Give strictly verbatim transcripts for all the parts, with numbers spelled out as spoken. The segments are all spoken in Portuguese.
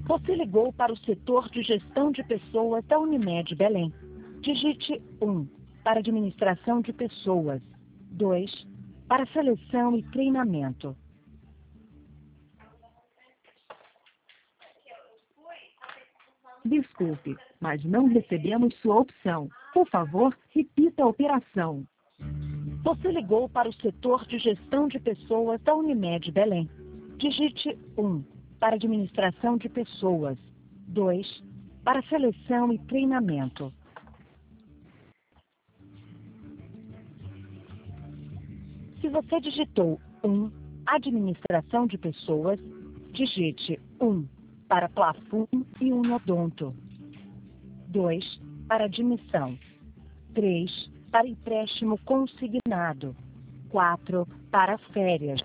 Você ligou para o setor de gestão de pessoas da Unimed Belém. Digite um para administração de pessoas. dois para seleção e treinamento. Desculpe, mas não recebemos sua opção. Por favor, repita a operação. Você ligou para o setor de gestão de pessoas da Unimed Belém. Digite um para administração de pessoas. dois para seleção e treinamento. Se você digitou um, administração de pessoas, digite um para plafon e unodonto. dois para admissão. três para empréstimo consignado. quatro para férias.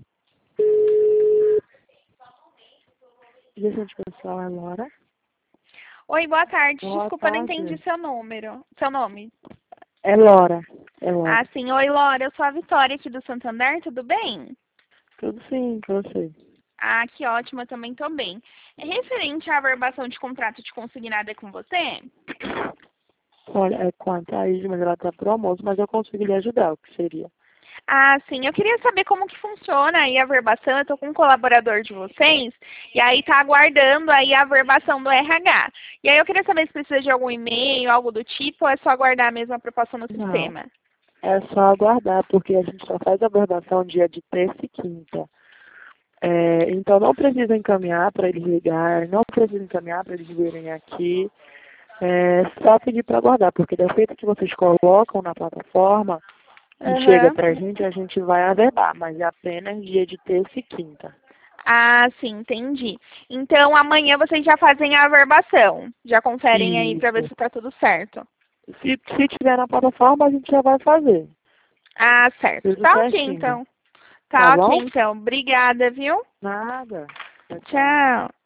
Gestão de pessoal é Laura. Oi, boa tarde. Boa Desculpa, tarde. não entendi seu número. Seu nome. É Laura. É Laura. Ah, sim. Oi, Laura. Eu sou a Vitória aqui do Santander. Tudo bem? Tudo sim, com você. Ah, que ótimo. Eu também tô bem. É referente à averbação de contrato de consignado é com você? Olha, é com a Thaís, mas ela tá pro almoço, mas eu consigo lhe ajudar, o que seria? Ah, sim. Eu queria saber como que funciona aí a averbação. Eu tô com um colaborador de vocês e aí tá aguardando aí a averbação do R H. E aí eu queria saber se precisa de algum e-mail, algo do tipo, ou é só aguardar a mesma proposta no Não. sistema? É só aguardar, porque a gente só faz a averbação dia de terça e quinta. É, então não precisa encaminhar para eles ligarem, não precisa encaminhar para eles virem aqui. É só pedir para aguardar, porque da feita que vocês colocam na plataforma, que Uhum. chega para a gente, a gente vai averbar, mas é apenas dia de terça e quinta. Ah, sim, entendi. Então amanhã vocês já fazem a averbação. Já conferem aí para ver Isso. se tá tudo certo. Se, se tiver na plataforma, a gente já vai fazer. Ah, certo. Tudo Tá ok, certinho. então. Tá Tá ok, bom? então. Obrigada, viu? Nada. Tchau.